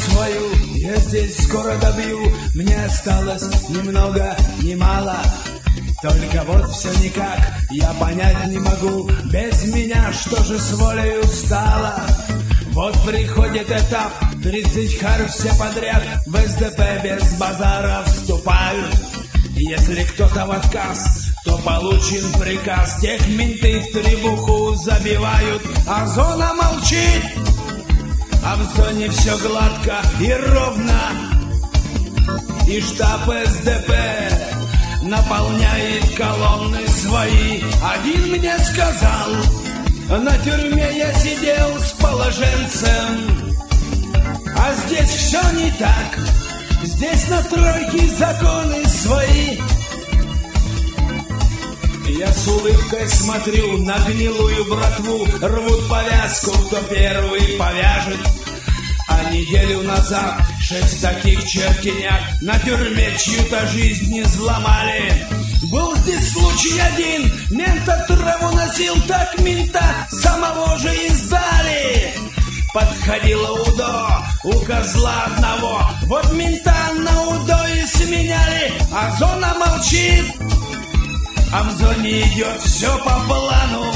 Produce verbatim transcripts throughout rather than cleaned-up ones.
свою я здесь скоро добью. Мне осталось ни много, ни мало. Только вот все никак я понять не могу. Без меня что же с волею стало? Вот приходит этап, тридцать хар все подряд в эс дэ пэ без базара вступают. Если кто-то в отказ, то получен приказ. Тех менты в требуху забивают, а зона молчит. А в зоне все гладко и ровно. И штаб эс дэ пэ наполняет колонны свои. Один мне сказал: на тюрьме я сидел с положенцем. А здесь все не так. Здесь на тройке законы свои. Я с улыбкой смотрю на гнилую братву. Рвут повязку, кто первый повяжет. А неделю назад шесть таких чертенят на тюрьме чью-то жизнь не взломали. Был здесь случай один, мента траву носил, так мента самого же и сдали. Подходила УДО у козла одного, вот мента на УДО и сменяли. А зона молчит, а в зоне идет все по плану.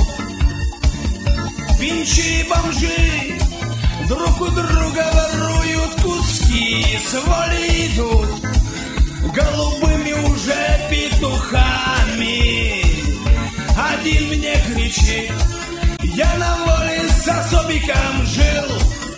Пинчи и бомжи друг у друга воруют куски, с воли идут голубыми уже петухами. Один мне кричит: я на воле с особиком жил.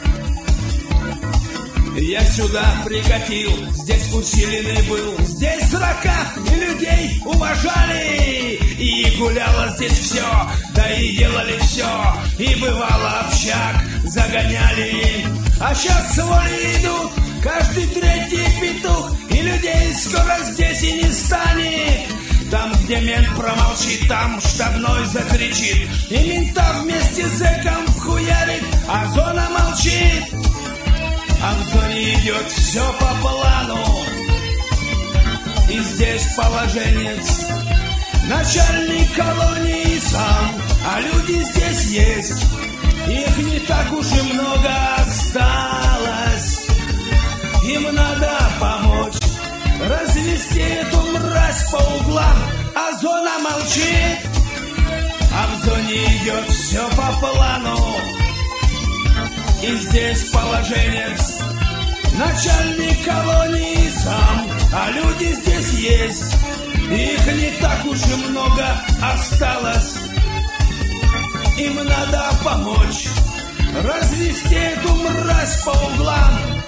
Я сюда прикатил, здесь усиленный был. Здесь дурака и людей уважали. И гуляло здесь все, да и делали все. И бывало общак загоняли. А сейчас с воли идут каждый третий петух. И людей скоро здесь и не станет. Там, где мент промолчит, там штабной закричит. И мента вместе с зэком вхуярит, а зона молчит. А в зоне идет все по плану. И здесь положенец, начальник колонии сам. А люди здесь есть, их не так уж и много осталось. Им надо помочь развести эту мразь по углам. А зона молчит, а в зоне идет все по плану. И здесь положенец, начальник колонии сам. А люди здесь есть, их не так уж и много осталось. Им надо помочь развести эту мразь по углам.